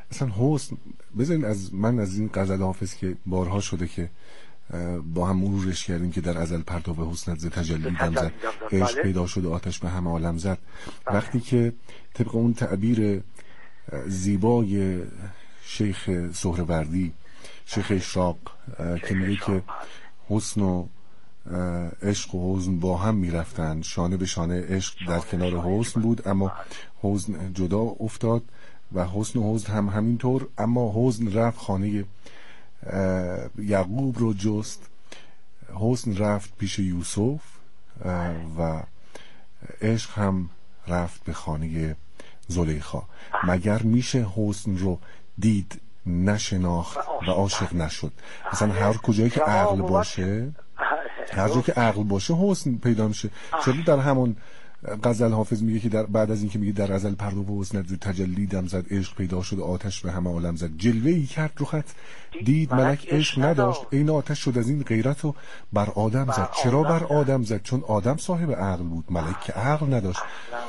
اصلا حسن، بذارین از این غزل حافظ که بارها شده که با هم مرورش کردیم که در ازل پرتاب حسنت ز تجلی دم زد، عشق پیدا شد و آتش به همه عالم زد. وقتی که طبق اون تعبیر زیبای شیخ سهروردی، شیخ اشراق، که میگه که حسن و عشق و حزن با هم میرفتند، شانه به شانه عشق در کنار حسن بود، اما حزن جدا افتاد و حسن و حزن هم همینطور. اما حزن رفت خانه یعقوب رو جست، حسن رفت پیش یوسف و عشق هم رفت به خانه زلیخا. مگر میشه حسن رو دید نشناخت و عاشق نشد؟ مثلا هر کجایی که عقل باشه، هر جایی که عقل باشه حسن پیدا میشه. چرا در همون غزل حافظ میگه که بعد از اینکه میگه در ازل پرتاب حسنت ز تجلی دم زد، عشق پیدا شد و آتش به همه عالم زد، جلوه ای کرد رو خط دید ملک عشق نداشت، این آتش شد از این غیرت و بر آدم زد. چرا بر آدم زد؟ چون آدم صاحب عقل بود، ملک که عقل نداشت.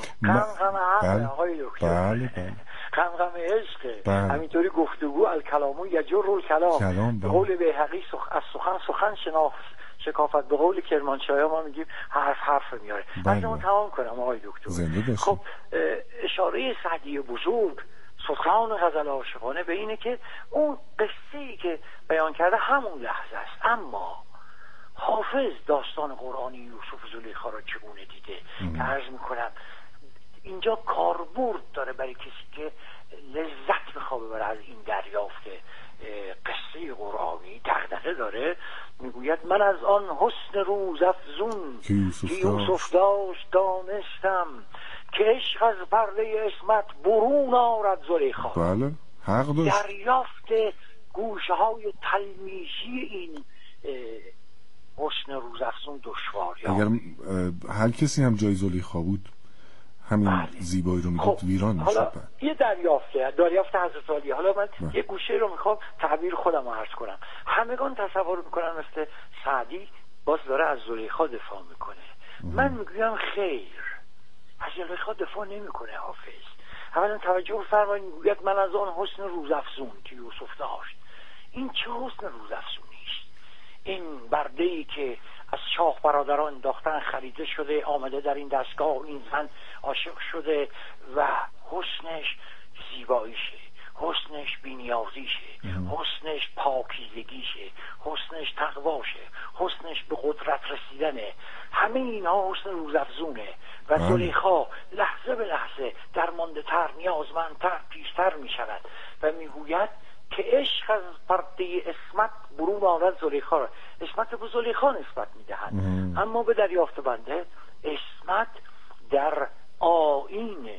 بله غم عشق. همینطوری گفتگو الکلام یجر الکلام، به قول بیهقی از سخن شکافت، به قول کرمانشاهی ما میگیم حرف میاره. من تمام کنم آقای دکتر. خب اشاره سعدی بزرگ سلطان غزل عاشقانه به اینه که اون قصه‌ای که بیان کرده همون لحظه است، اما حافظ داستان قرآنی یوسف زلیخا را چگونه دیده که عرض میکنم اینجا کاربرد داره برای کسی که لذت میخواد ببره از این دریافت قصه قرآنی. دغدغه داره، میگوید من از آن حسن روزافزون که یوسف داشت دانستم، که عشق از پرده عصمت برون آرد زلیخا. بله حق داشت. دریافت گوشه های تلمیشی این حسن روزافزون دشواری. اگر هر کسی هم جای زلیخا بود همین زیبایی رو میگفت ویران میشد. حالا یه دریافت حضرت علی. حالا من یه گوشه رو میخوام تعبیر خودم رو عرض کنم. همگان تصور میکنن مثل سعدی باز داره از زلیخا دفاع میکنه. من میگویم خیر، از زلیخا دفاع نمیکنه حافظ. اولا توجه فرمایید، میگوید من از آن حسن روزافزون که یوسف داشت. این چه حسن روزافزونی است؟ این برده‌ای که از شاه برادران انداختن خریده شده، آمده در این دستگاه، این زن عاشق شده و حسنش زیباییشه، حسنش بی‌نیازیشه، حسنش پاکیزگیشه، حسنش تقواشه، حسنش به قدرت رسیدنه. همه اینها حسن روزافزونه و زلیخا لحظه به لحظه درمانده تر، نیازمندتر، پیشتر می شود و میگوید که عشق از پرده عصمت برون آرد زلیخا را. عصمت به زلیخا نسبت میدهند، اما به دریافت بنده عصمت در آیین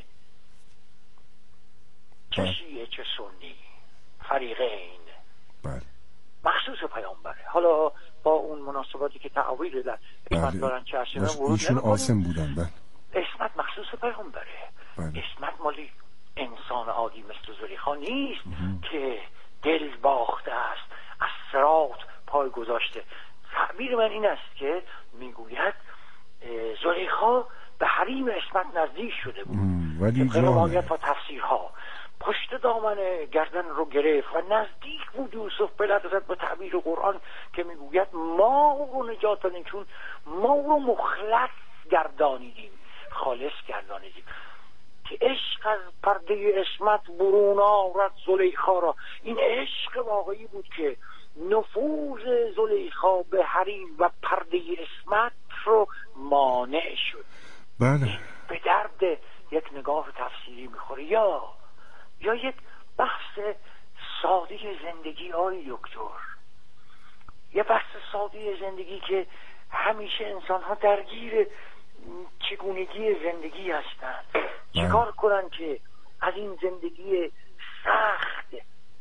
چه شیعه چه سنی فریقین مخصوص پیامبره. حالا با اون مناسباتی که تعاویل در عصمت دارن چه اشیاء ایشون آسم بودن. عصمت مخصوص پیامبره. عصمت مالی انسان عادی مثل زلیخا نیست که دل باخته است، از صراط پای گذاشته. تعبیر من این است که میگوید زلیخا به حریم عصمت نزدیک شده بود، طبق روایت و تفسیرها. پشت دامن گردن رو گرفت و نزدیک بود یوسف به لحظت به تعبیر قرآن که میگوید ما رو نجات دادیم، چون ما رو مخلص گردانیدیم، خالص گردانیدیم. که عشق از پرده عصمت برون آورد زلیخا را. این عشق واقعی بود که نفوذ زلیخا به حریم و پرده عصمت رو مانع شد. بله. به درد یک نگاه تفسیری میخوره یا یک بحث ساده زندگی. آی دکتر، یه بحث ساده زندگی که همیشه انسان ها درگیر چگونگی زندگی هستند. چیکار کنن که از این زندگی سخت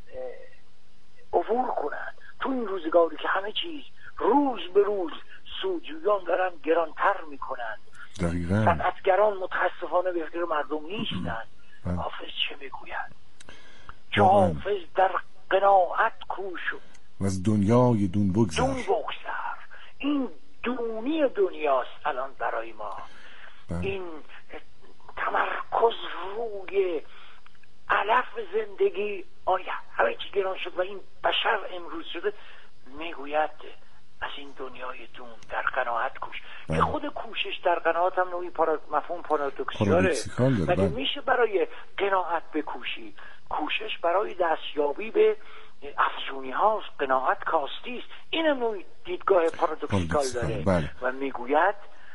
عبور کنن تو این روزگاری که همه چیز روز به روز سودجویان دارن گرانتر میکنن. دقیقاً صنعتگران متاسفانه به فکر مردم نیستن. حافظ چه میگوید؟ که حافظ در قناعت کوش و از دنیای دون بگذر. این دونی دنیاست الان برای ما. این تمرکز روی علف زندگی آیا همه چی گران شد و این بشر امروز شده، میگوید از این دنیای دون در قناعت کوش. که خود کوشش در قناعت هم نوعی مفهوم پارادوکسیاله. مگه میشه برای قناعت بکوشی؟ کوشش برای دستیابی به افزونی هاست، قناعت کاستی است. این هم نوعی دیدگاه پارادوکسیکال داره. و میگوید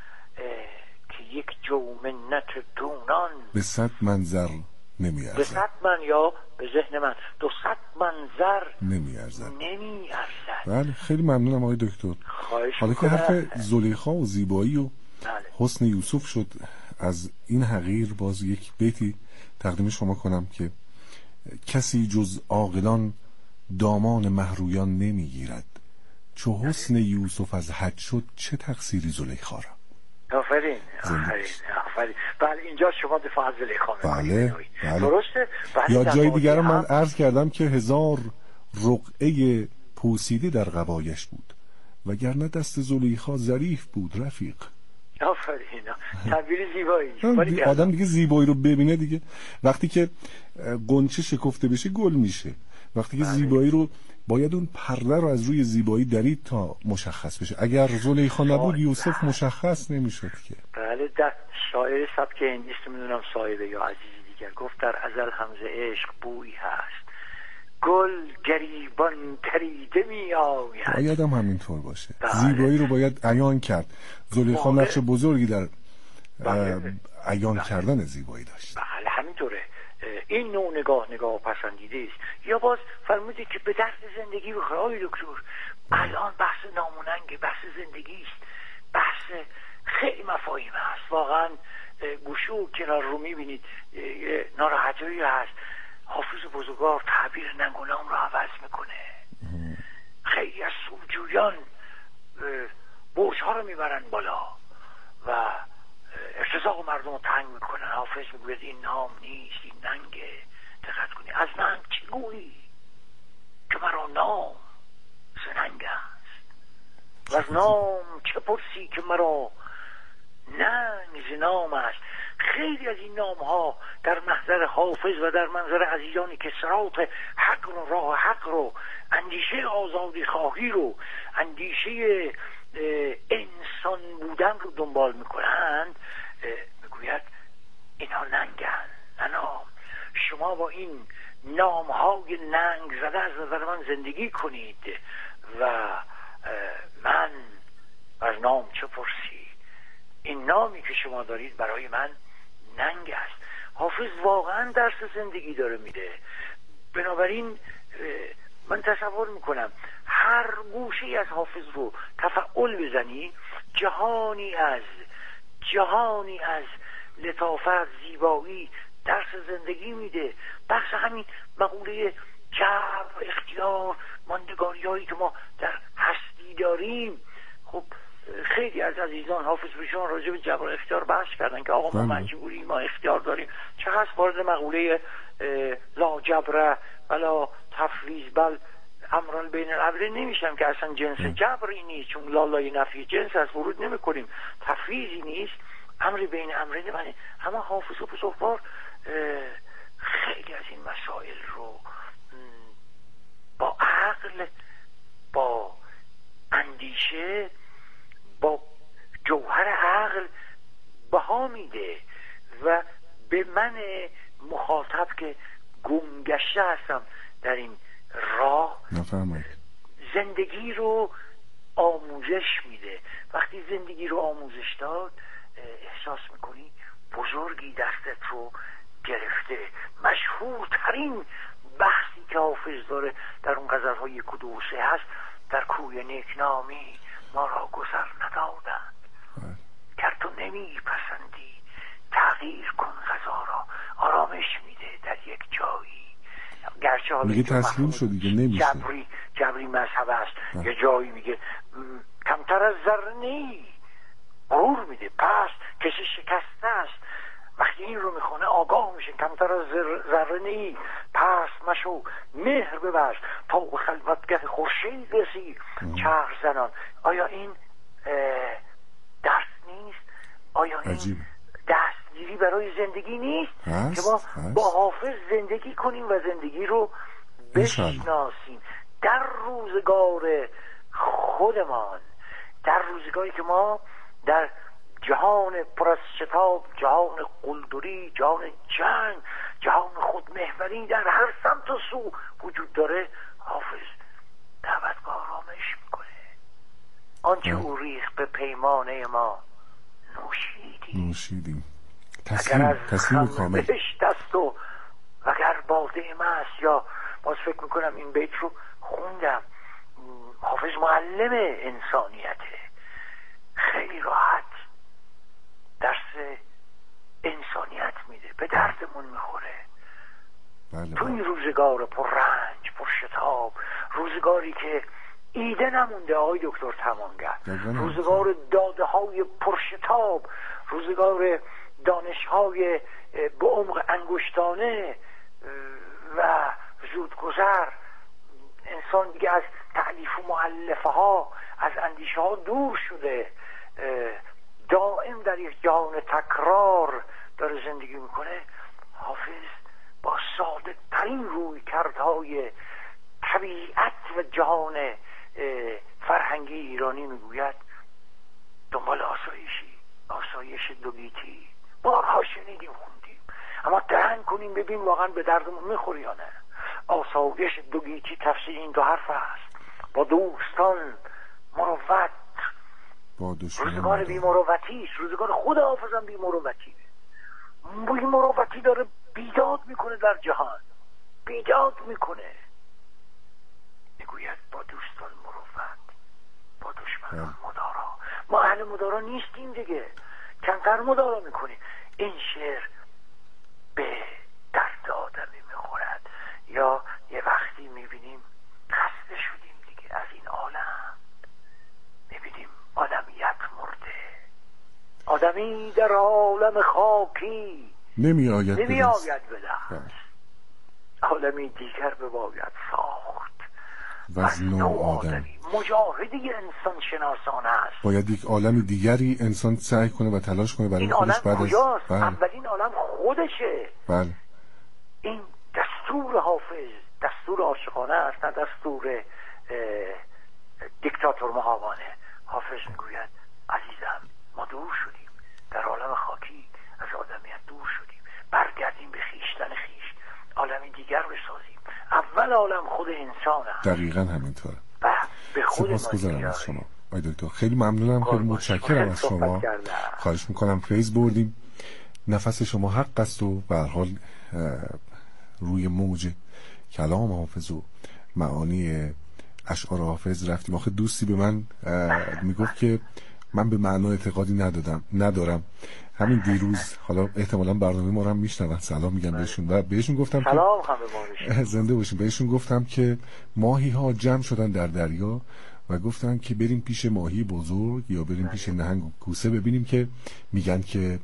که یک جو منت دونان به 100 منظر نمیارزد. به 100 من یا به ذهن من 200 منظر نمیارزد. بله خیلی ممنونم آقای دکتر. حالا که حرف زلیخا و زیبایی و حسن یوسف شد، از این حقیر باز یک بیتی تقدیم شما کنم که کسی جز عاقلان دامان مهرویان نمیگیرد، چو حسن یوسف از حد شد چه تقصیری زلیخا را. آفرین. بله اینجا شما دفاع از زلیخا بله. درسته. یا جای دیگر من عرض کردم که 1000 رقعه پوسیده در قبایش بود، وگرنه دست زلیخا ظریف بود رفیق. آفرین. تعبیر زیبایی. آدم دیگه زیبایی رو ببینه دیگه. وقتی که قنچه شکفته بشه گل میشه، وقتی که زیبایی رو باید اون پرده رو از روی زیبایی درید تا مشخص بشه. اگر زلیخا نبود یوسف مشخص نمیشد که. بله. در شاعر سبک هندیست میدونم صاحبه یا عزیزی دیگر گفت در ازل همزه عشق بویی هست، گل گریبان دریده می آید. باید هم همینطور باشه. زیبایی رو باید عیان کرد. زلیخا نقش بزرگی در عیان کردن زیبایی داشت. بله همینطوره. این نوع نگاه پسندیده است. یا باز فرمودید که به درد زندگی بخوره. آقای دکتر الان بحث ناموننگ، بحث زندگی است، بحث خیلی مفاهیم هست. واقعا گوشه و کنار رو میبینید ناراحتی هست. حافظ بزرگوار تعبیر ننگ و نام رو عوض میکنه. خیلی از سوجویان برج‌ها رو میبرن بالا و ارتزاق مردم رو تنگ میکنن. حافظ میگوید این نام نیست، این ننگه. دقت کنی از ننگ چی گویی که مرا نام زننگ است، و از نام چه پرسی که مرا ننگ زنام است. خیلی از این نام ها در محضر حافظ و در منظر عزیزانی که صراط حق رو، راه حق رو، اندیشه آزادی خواهی رو، اندیشه انسان بودن رو دنبال میکنند، میگوید اینها ننگن. نام شما با این نام های ننگ زده از نظر من زندگی کنید و من از نام چه پرسی، این نامی که شما دارید برای من ننگ است. حافظ واقعا درس زندگی داره میده. بنابراین من تصور میکنم هر گوشه‌ای از حافظ رو تفعول بزنی جهانی از لطافت، زیبایی، درس زندگی میده. بحث همین مقوله جبر، اختیار، ماندگاری هایی که ما در هستی داریم. خب خیلی از عزیزان حافظ بهشون راجع به جبر و اختیار بحث کردن که آقا ما مجبوریم، ما اختیار داریم. چه هست وارد مقوله لا جبر ولا تفویض بل امران بین الامرین نمیشم که اصلا جنس جبری نیست، چون لالای نفی جنس از ورود نمی کنیم، تفویضی نیست، امری بین امرین. من همه حافظ و بزرگوار خیلی از این مسائل رو با عقل، با اندیشه، با جوهر عقل بها میده و به من مخاطب که گمگشته هستم در این راه زندگی رو آموزش میده. وقتی زندگی رو آموزش داد احساس میکنی بزرگی دستت رو گرفته. مشهورترین بحثی که حافظ داره در اون غزل‌های 1 و 2 و 3 هست، در کوی نیکنامی ما را گذر ندادند، گر تو نمی پسندی تغییر کن غذا را. آرامش میده در یک جایی، گرچه حالا میگه تسلیم شدی که نمیشه، جبری مذهب است. یه جایی میگه کمتر از ذره نی، غرور میده. پس کسی شکسته است. وقتی این رو میخونه آگاه میشه کمتر از ذره نی، پس مشو مهر ببرش تا به خلوتگه خورشید رسی چرخ زنان. آیا این درس نیست؟ آیا این دست دستگیری برای زندگی نیست که ما با حافظ زندگی کنیم و زندگی رو بشناسیم در روزگار خودمان، در روزگاری که ما در جهان پر از شتاب، جهان قلدری، جهان جنگ، جهان خودمحوری در هر سمت و سو وجود داره. حافظ دعوت به آرامش میکنه. آنچه او ریخت به پیمانه ما نوشیدیم. تسلیم کامل. دست و اگر باده مست، یا باز فکر میکنم این بیت رو خوندم، حافظ معلم انسانیته، خیلی راحت درس انسانیت میده، به دردمون میخوره. بله. تو این روزگار پر رنج، پر شتاب، روزگاری که ایده نمونده آقای دکتر تمامگر، روزگار داده های پرشتاب، روزگار دانش های به عمق انگشتانه و زودگذر، انسان دیگه از تألیف و مؤلفه ها، از اندیشه ها دور شده، دائم در یک جهان تکرار داره زندگی میکنه. حافظ با ساده ترین روی کردهای طبیعت و جهان فرهنگی ایرانی میگوید دنبال آسایش دوگیتی. بارها شنیدیم خوندیم، اما درنگ کنیم ببین واقعا به دردمون میخوری یا نه. آسایش دوگیتی تفسیر این دو حرف است: با دوستان مروت. روزگار بی مروتی، روزگار خود حافظم بی مروتی، بی مروتی داره بیداد میکنه در جهان، بیداد میکنه، میگوید با دوستان مروت، با دشمنان مدارا. ما اهل مدارا نیستیم دیگه، کمتر مدارا میکنیم. این شعر به درد آدمی میخورد. یا یه وقتی میبینیم خسته شدیم دیگه از این عالم، میبینیم آدمیت مرده، آدمی در عالم خاکی نمیآید به دست، عالمی دیگر بباید ساخت و از نوع آدمی. مجاهده انسان شناسانه است. باید یک عالم دیگری انسان سعی کنه و تلاش کنه برای خودش. بعد از اولین عالم خودشه. بله. این دستور حافظ دستور عاشقانه است، نه دستور دیکتاتور مهابانه. حافظ میگوید عزیزم ما دور شدیم، در عالم خاکی از آدمیت دور شدیم، برگردیم به خیشتن خیش، عالمی دیگر بسازیم. اول عالم خود انسان است. دقیقاً همینطوره. به خود سپاسگزارم از شما آقای دکتر، خیلی ممنونم، خیلی متشکرم از شما. خواهش میکنم فیض بردیم، نفس شما حق است و به هر حال روی موج کلام حافظ و معانی اشعار حافظ رفتیم. آخه دوستی به من میگفت که من به معنا اعتقادی ندارم. همین دیروز، حالا احتمالاً برنامه ما رو هم میشنون، سلام میگم بهشون و بهشون گفتم سلام که زنده باشیم. بهشون گفتم که ماهی ها جمع شدن در دریا و گفتن که بریم پیش ماهی بزرگ یا بریم پیش نهنگ و کوسه ببینیم که میگن که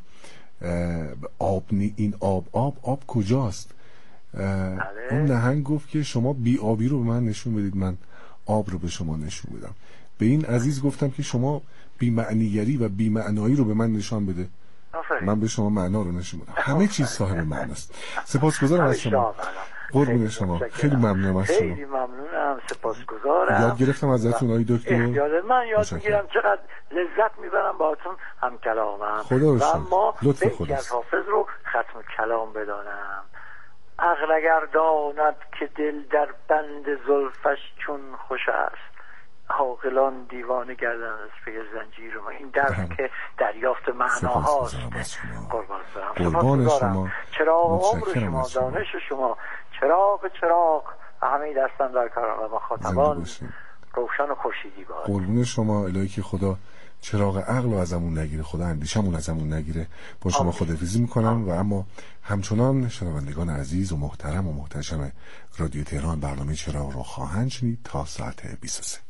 این آب کجاست. اون نهنگ گفت که شما بی آبی رو به من نشون بدید، من آب رو به شما نشون بدم. به این عزیز گفتم که شما بی معنیگری و بی معنایی رو به من نشان بده، من به شما معنا رو نشون بدم. همه چیز صاحب معناست. سپاسگزارم از شما. قربون شما، خیلی ممنونم از شما. خیلی ممنونم، سپاسگزارم. یاد گرفتم ازتون آقای دکتر. من یاد میگیرم، چقدر لذت میبرم باهاتون هم کلامم. خدا رو شکر. اما لطف بیتی خداست. از حافظ رو ختم کلام بدانم. عقل اگر داند که دل در بند زلفش چون خوش است، عاقلان دیوانه گردن از پی زنجیر ما. این درس که دریافت معناهاست. قربان شما. چراغ عمر شما، دانش شما، چراغ همه دستان در کار مخاطبان روشن و خورشیدی باد. قربون شما. الهی که خدا چراغ عقل رو ازمون نگیره، خدا اندیشمون ازمون نگیره. با شما خداحافظی میکنم و اما همچنان شنوندگان عزیز و محترم و محتشم رادیو تهران برنامه چراغ رو خواهند شنید تا ساعت 23.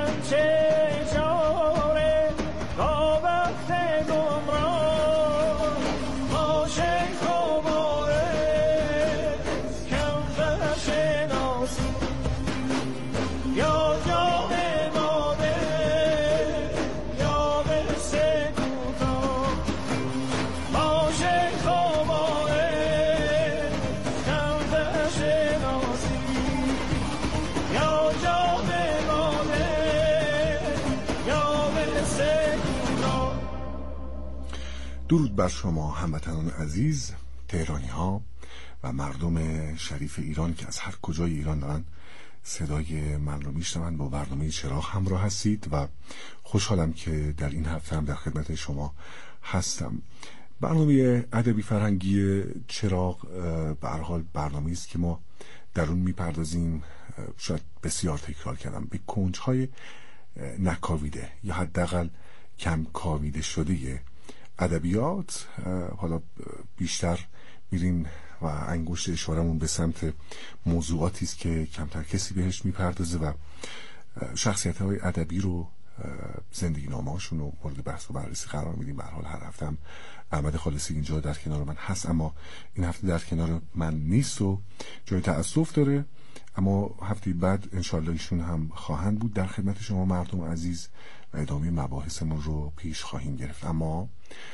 درود بر شما هموطنان عزیز، تهرانی ها و مردم شریف ایران که از هر کجای ایران دارن صدای من رو میشنون. با برنامه چراغ همراه هستید و خوشحالم که در این هفته هم در خدمت شما هستم. برنامه ادبی فرهنگی چراغ به هر حال برنامه‌ای است که ما در اون میپردازیم، شاید بسیار تکرار کردم، به کنج‌های نکاویده یا حداقل کم کاویده شده ادبیات. حالا بیشتر میریم و انگشت اشارمون به سمت موضوعاتی است که کمتر کسی بهش میپردازه و شخصیت‌های ادبی رو، زندگی نامه‌هاشون رو مورد بحث و بررسی قرار میدیم. به هر حال هر هفته هم احمد خالصی اینجا در کنار من هست، اما این هفته در کنار من نیست و جای تأسف داره، اما هفته بعد انشالله ایشون هم خواهند بود. در خدمت شما مردم عزیز و ادامه مباحثمون رو پیش خواهیم گرفت. اما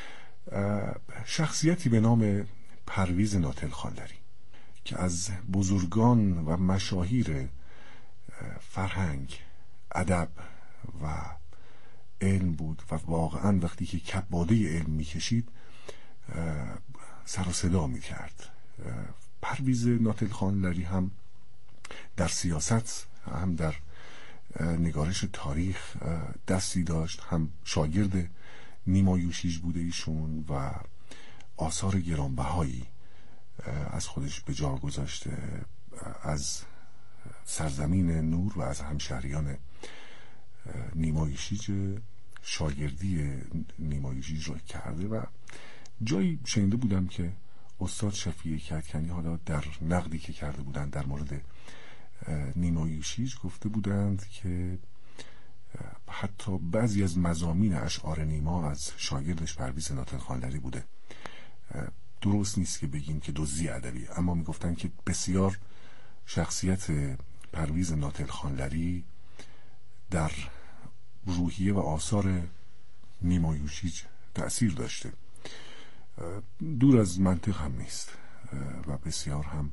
شخصیتی به نام پرویز ناتل خانلری که از بزرگان و مشاهیر فرهنگ، ادب و علم بود و واقعا وقتی که کباده علم میکشید سر و صدا میکرد. پرویز ناتل خانلری هم در سیاست، هم در نگارش تاریخ دستی داشت، هم شاگرد نیما یوشیج بوده ایشون و آثار گرانبهایی از خودش به جا گذاشته. از سرزمین نور و از همشهریان نیما یوشیج شاگردی نیما یوشیج رو کرده و جایی شنیده بودم که استاد شفیع کدکنی حالا در نقدی که کرده بودند در مورد نیما یوشیج گفته بودند که حتی بعضی از مضامین اشعار نیما از شاگردش پرویز ناتل خانلری بوده. درست نیست که بگیم که دزدی ادبی، اما میگفتن که بسیار شخصیت پرویز ناتل خانلری در روحیه و آثار نیما یوشیج تأثیر داشته. دور از منطق هم نیست و بسیار هم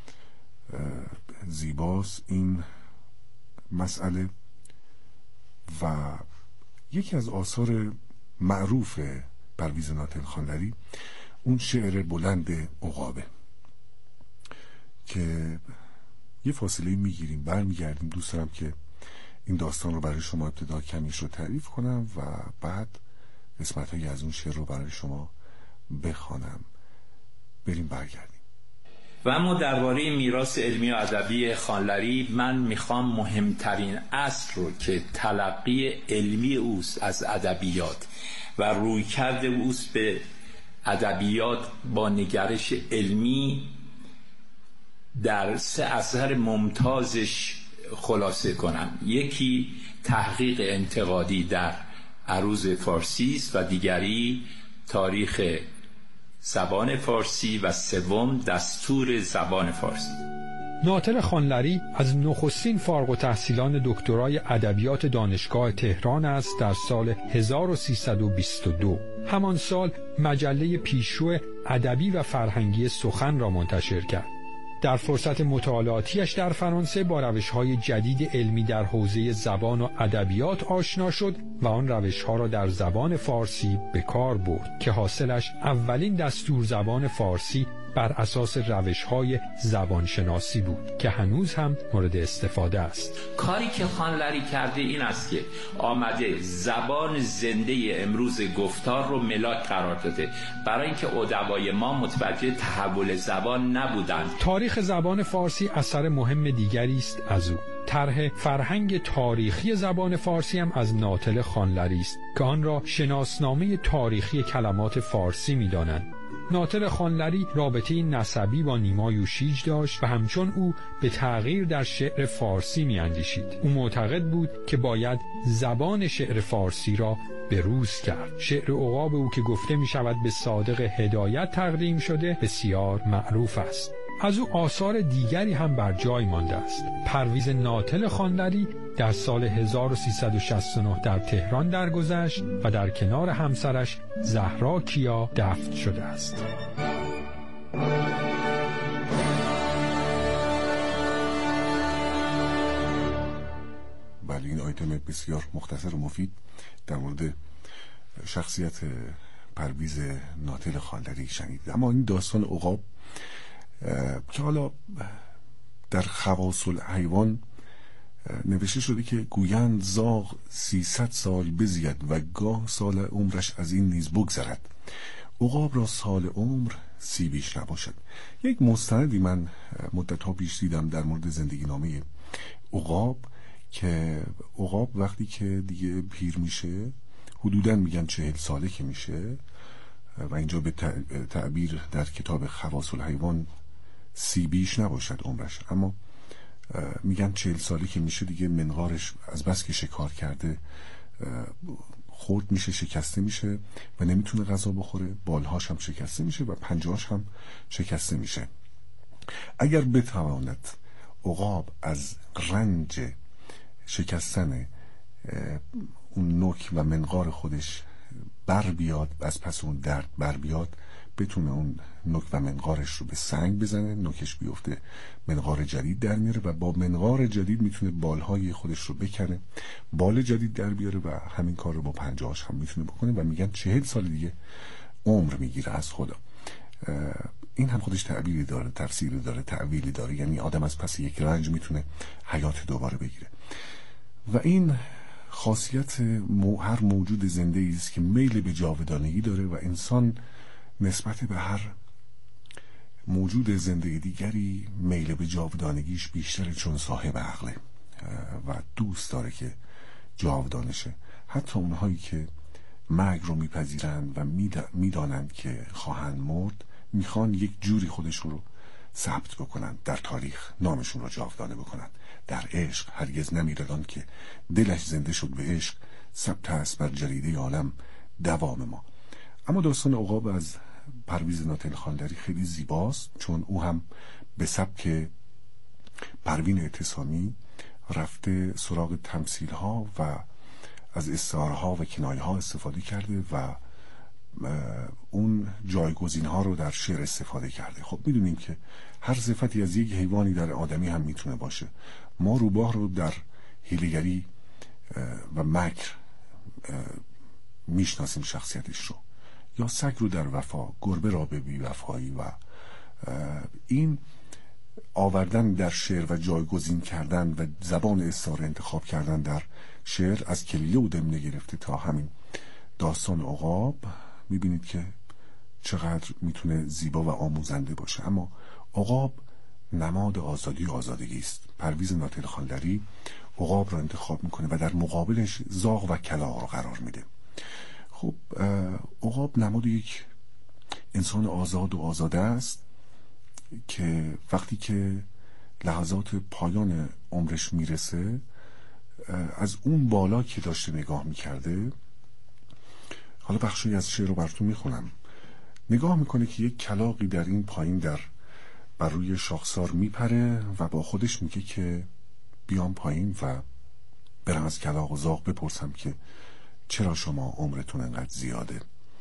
زیباست این مسئله. و یکی از آثار معروف پرویز ناتل خانلری اون شعر بلند عقابه که یه فاصله میگیریم برمیگردیم. دوست دارم که این داستان رو برای شما ابتدا کمیش رو تعریف کنم و بعد قسمت‌هایی از اون شعر رو برای شما بخوانم. بریم برگردیم. و اما درباره میراث علمی و ادبی خانلری من میخوام مهمترین اصل رو که تلقی علمی اوست از ادبیات و رویکرد اوست به ادبیات با نگرش علمی در 3 اثر ممتازش خلاصه کنم. یکی تحقیق انتقادی در عروض فارسی است و دیگری تاریخ زبان فارسی و سوم دستور زبان فارسی. ناتل خانلری از نخستین فارغ التحصیلان دکترای ادبیات دانشگاه تهران است. در سال 1322 همان سال مجله پیشرو ادبی و فرهنگی سخن را منتشر کرد. در فرصت مطالعاتیش در فرانسه با روش‌های جدید علمی در حوزه زبان و ادبیات آشنا شد و آن روش‌ها را در زبان فارسی به کار برد که حاصلش اولین دستور زبان فارسی بر اساس روش‌های زبانشناسی بود که هنوز هم مورد استفاده است. کاری که خانلری کرده این است که آمده زبان زنده امروز گفتار رو ملاک قرار داده برای اینکه ادبای ما متوجه تحول زبان نبودند. تاریخ زبان فارسی اثر مهم دیگری است از او. طرح فرهنگ تاریخی زبان فارسی هم از ناتل خانلری است که آن را شناسنامه تاریخی کلمات فارسی می‌دانند. ناطق خانلری رابطه نسبی با نیما یوشیج داشت و همچون او به تغییر در شعر فارسی می‌اندیشید. او معتقد بود که باید زبان شعر فارسی را بروز کرد. شعر عقاب او که گفته می‌شود به صادق هدایت تقدیم شده بسیار معروف است. از او آثار دیگری هم بر جای مانده است. پرویز ناطق خانلری در سال 1369 در تهران درگذشت و در کنار همسرش زهرا کیا دفن شده است. بله، این آیتم بسیار مختصر و مفید در مورد شخصیت پرویز ناطق خانلری شنید. اما این داستان عقاب که حالا در خواص الحیوان نوشته شده که گویند زاغ 300 سال بزید و گاه سال عمرش از این نیز بگذرد، عقاب را سال عمر 30 بیش نباشد. یک مستندی من مدت‌ها پیش دیدم در مورد زندگی نامه عقاب که عقاب وقتی که دیگه پیر میشه، حدوداً میگن 40 ساله که میشه و اینجا به تعبیر در کتاب خواص الحیوان 30 بیش نباشد عمرش، اما میگن 40 ساله که میشه دیگه منقارش از بس که شکار کرده خورد میشه، شکسته میشه و نمیتونه غذا بخوره، بالهاش هم شکسته میشه و پنجهاش هم شکسته میشه. اگر بتواند عقاب از رنج شکستن اون نوک و منقار خودش بر بیاد، از پس اون درد بر بیاد، بتونه اون نوک و منقارش رو به سنگ بزنه، نوکش بیفته، منقار جدید در میاره و با منقار جدید میتونه بالهای خودش رو بکنه، بال جدید در بیاره و همین کار رو با پنجهاش هم میتونه بکنه و میگن 40 سال دیگه عمر میگیره از خدا. این هم خودش تعبیری داره، تفسیری داره، تعویلی داره، یعنی آدم از پس یک رنج میتونه حیات دوباره بگیره. و این خاصیت هر موجود زنده است که میل به جاودانگی داره و انسان نسبت به هر موجود زنده دیگری میل به جاودانگیش بیشتره، چون صاحب عقله و دوست داره که جاودانشه. حتی اونهایی که مرگ رو میپذیرند و میدانند که خواهند مرد، میخوان یک جوری خودشون رو ثبت بکنن در تاریخ، نامشون رو جاودانه بکنن. در عشق هرگز نمیردان که دلش زنده شد به عشق، ثبت است بر جریده عالم دوام ما. اما داستان عقاب از پرویز ناطق خانلری خیلی زیباست، چون او هم به سبک پروین اعتصامی رفته سراغ تمثیل ها و از استعاره ها و کنایه ها استفاده کرده و اون جایگزین ها رو در شعر استفاده کرده. خب میدونیم که هر صفتی از یک حیوانی در آدمی هم میتونه باشه. ما روباه رو در حیله‌گری و مکر میشناسیم شخصیتش رو، یا سگ رو در وفا، گربه را به بی‌وفایی. و این آوردن در شعر و جایگزین کردن و زبان استعاره انتخاب کردن در شعر از کلیه و دمنه گرفته تا همین داستان عقاب، میبینید که چقدر میتونه زیبا و آموزنده باشه. اما عقاب نماد آزادی و آزادگی است. پرویز ناطق خانلری عقاب را انتخاب میکنه و در مقابلش زاغ و کلاغ را قرار میده. خب عقاب نماد یک انسان آزاد و آزاده است که وقتی که لحظات پایان عمرش میرسه، از اون بالا که داشته نگاه میکرده، حالا بخشی از شعر رو براتون میخونم، نگاه میکنه که یک کلاغی در این پایین بر روی شاخسار میپره و با خودش میگه که بیام پایین و برم از کلاغ و زاغ بپرسم که چرا شما عمرتون انقدر زیاده.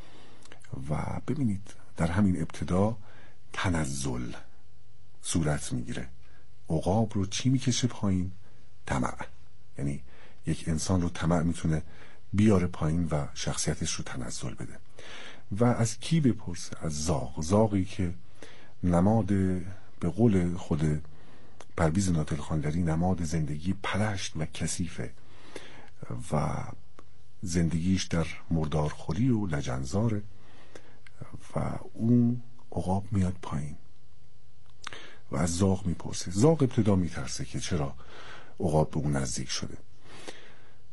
و ببینید در همین ابتدا تنزل صورت میگیره. عقاب رو چی میکشه پایین؟ طمع. یعنی یک انسان رو طمع میتونه بیاره پایین و شخصیتش رو تنزل بده. و از کی بپرسه؟ از زاغ. زاغی که نماد، به قول خود پرویز ناطق خانلری، نماد زندگی پلشت و کثیفه و زندگیش در مردارخوری و لجنزاره و اون عقاب میاد پایین و از زاغ میپرسه. زاغ ابتدا میترسه که چرا عقاب به اون نزدیک شده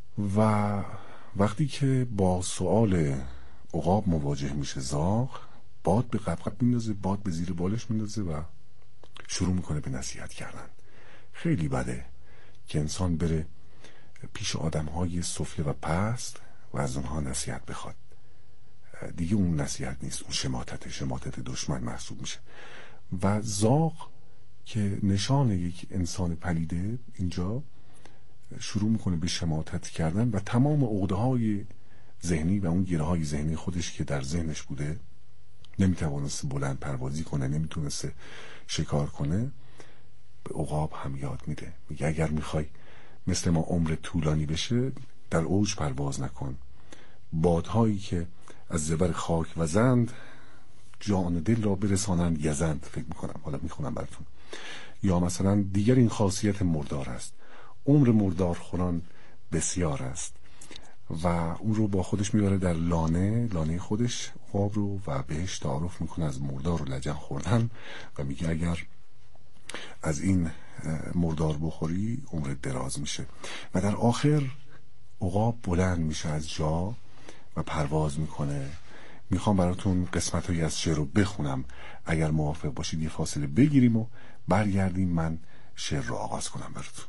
و وقتی که با سؤال عقاب مواجه میشه زاغ، باد به قبقب میندازه، باد به زیر بالش میندازه و شروع میکنه به نصیحت کردن. خیلی بده که انسان بره پیش آدم‌های سفله و پست و از اونها نصیحت بخواد. دیگه اون نصیحت نیست، اون شماتت دشمن محسوب میشه. و زاغ که نشان یک انسان پلیده اینجا شروع میکنه به شماتت کردن و تمام عقده‌های ذهنی و اون گره‌های ذهنی خودش که در ذهنش بوده، نمیتوانست بلند پروازی کنه، نمیتونست شکار کنه، به عقاب هم یاد میده. میگه اگر میخوای مثل ما عمر طولانی بشه، در اوج پرواز نکن. بادهایی که از زبر خاک وزند، جان دل را برسانند یزند. فکر میکنم، حالا میخونم براتون. یا مثلا دیگر این خاصیت مردار است، عمر مردار خوران بسیار است. و اون رو با خودش میبره در لانه خودش، عقاب رو، و بهش تعارف میکنه از مردار و لجن خوردن و میگه اگر از این مردار بخوری عمرت دراز میشه. و در آخر عقاب بلند میشه از جا و پرواز میکنه. میخوام براتون قسمت‌هایی از شعر رو بخونم، اگر موافق باشید یه فاصله بگیریم و برگردیم من شعر رو آغاز کنم براتون.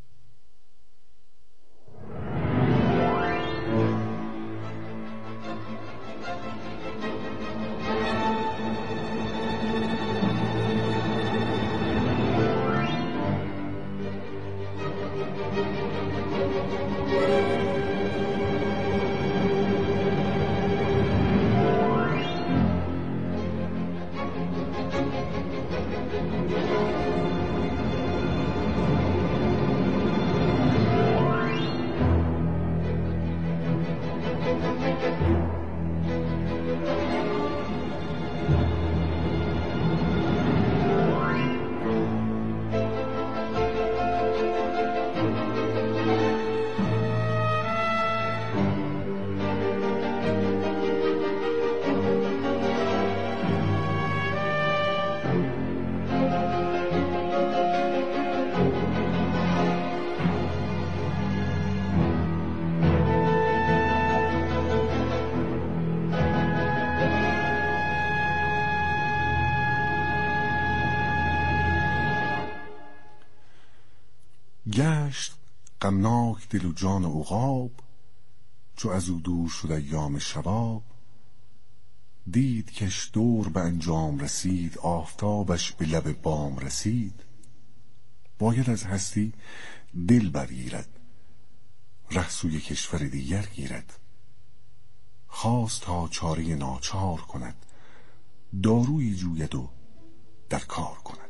گشت غمناک دل و جان عقاب، چو از او دور شد ایام شباب. دید کش دور به انجام رسید، آفتابش به لب بام رسید. باید از هستی دل برگیرد، ره سوی کشور دیگر گیرد. خواست تا چاره ناچار کند، دارویی جوید و در کار کند.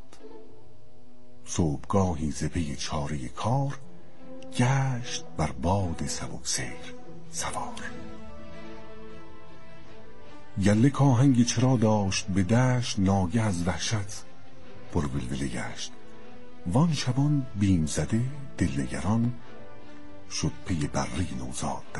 صبحگاهی ز پی چاره کار، گشت بر باد سبک سیر سوار. گله کاهنگ چرا داشت به دشت، ناگه از وحشت پر ولوله گشت. وان شبان بیم زده دلنگران، شد پی بره نوزاد